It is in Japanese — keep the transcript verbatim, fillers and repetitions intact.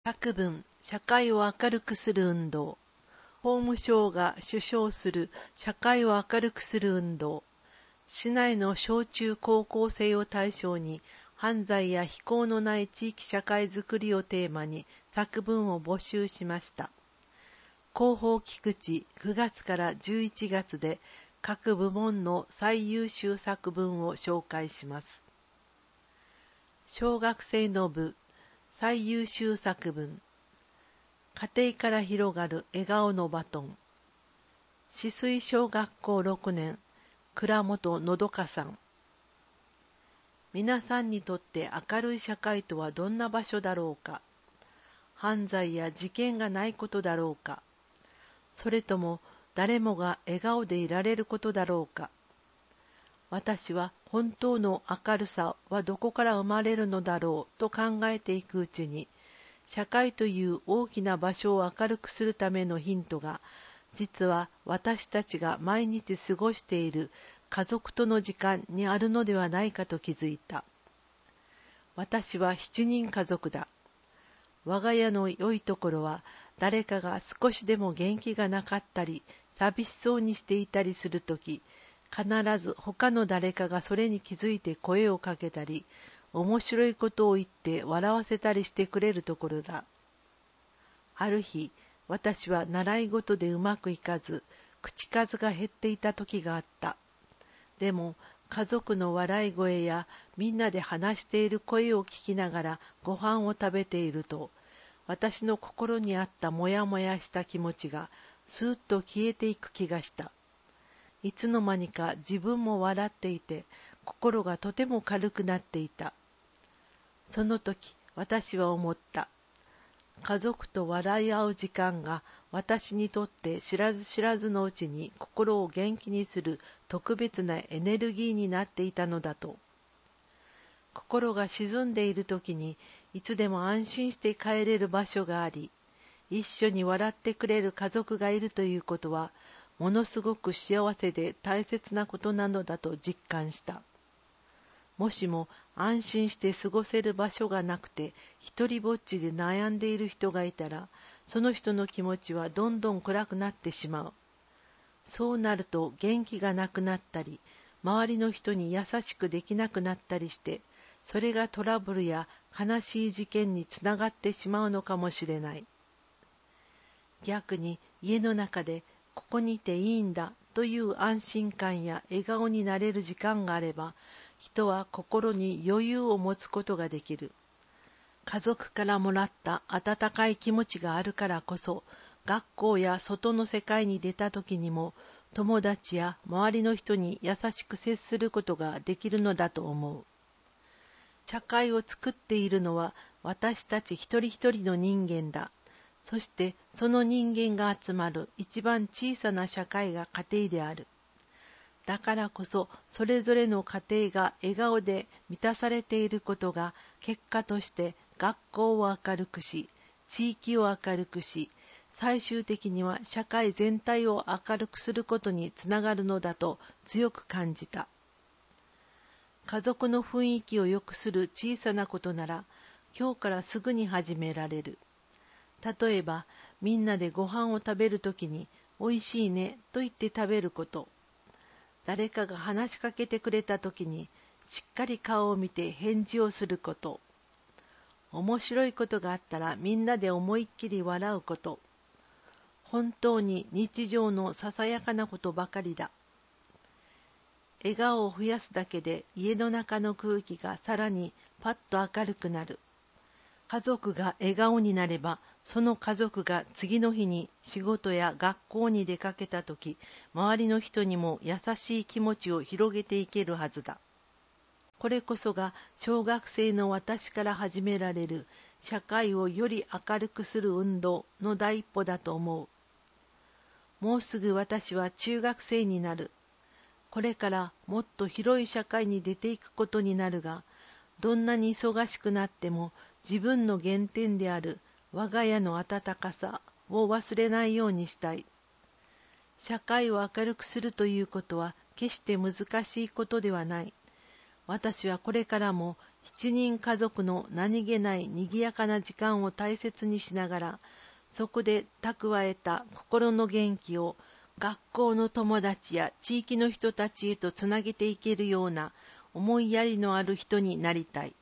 作文、社会を明るくする運動。法務省が主張する社会を明るくする運動。市内の小中高校生を対象に、犯罪や非行のない地域社会づくりをテーマに作文を募集しました。広報菊池くがつからじゅういちがつで各部門の最優秀作文を紹介します。小学生の部最優秀作文。家庭から広がる笑顔のバトン。止水小学校ろくねん、倉本のどかさん。皆さんにとって明るい社会とはどんな場所だろうか。犯罪や事件がないことだろうか。それとも誰もが笑顔でいられることだろうか。私は本当の明るさはどこから生まれるのだろうと考えていくうちに、社会という大きな場所を明るくするためのヒントが、実は私たちが毎日過ごしている家族との時間にあるのではないかと気づいた。私は七人家族だ。我が家の良いところは、誰かが少しでも元気がなかったり、寂しそうにしていたりするとき、必ず他の誰かがそれに気づいて声をかけたり、面白いことを言って笑わせたりしてくれるところだ。ある日、私は習い事でうまくいかず、口数が減っていた時があった。でも、家族の笑い声やみんなで話している声を聞きながらご飯を食べていると、私の心にあったもやもやした気持ちがスーッと消えていく気がした。いつの間にか自分も笑っていて、心がとても軽くなっていた。その時、私は思った。家族と笑い合う時間が私にとって知らず知らずのうちに心を元気にする特別なエネルギーになっていたのだと。心が沈んでいる時にいつでも安心して帰れる場所があり、一緒に笑ってくれる家族がいるということは、ものすごく幸せで大切なことなのだと実感した。もしも安心して過ごせる場所がなくて一りぼっちで悩んでいる人がいたら、その人の気持ちはどんどん暗くなってしまう。そうなると元気がなくなったり、周りの人に優しくできなくなったりして、それがトラブルや悲しい事件につながってしまうのかもしれない。逆に家の中でここにいていいんだという安心感や笑顔になれる時間があれば、人は心に余裕を持つことができる。家族からもらった温かい気持ちがあるからこそ、学校や外の世界に出た時にも、友達や周りの人に優しく接することができるのだと思う。社会を作っているのは私たち一人一人の人間だ。そしてその人間が集まる一番小さな社会が家庭である。だからこそそれぞれの家庭が笑顔で満たされていることが結果として学校を明るくし、地域を明るくし、最終的には社会全体を明るくすることにつながるのだと強く感じた。家族の雰囲気を良くする小さなことなら今日からすぐに始められる。例えば、みんなでご飯を食べるときに、おいしいねと言って食べること。誰かが話しかけてくれたときに、しっかり顔を見て返事をすること。面白いことがあったらみんなで思いっきり笑うこと。本当に日常のささやかなことばかりだ。笑顔を増やすだけで家の中の空気がさらにパッと明るくなる。家族が笑顔になれば、その家族が次の日に仕事や学校に出かけたとき、周りの人にも優しい気持ちを広げていけるはずだ。これこそが小学生の私から始められる社会をより明るくする運動の第一歩だと思う。もうすぐ私は中学生になる。これからもっと広い社会に出ていくことになるが、どんなに忙しくなっても自分の原点である我が家の温かさを忘れないようにしたい。社会を明るくするということは決して難しいことではない。私はこれからも七人家族の何気ない賑やかな時間を大切にしながら、そこで蓄えた心の元気を学校の友達や地域の人たちへとつなげていけるような思いやりのある人になりたい。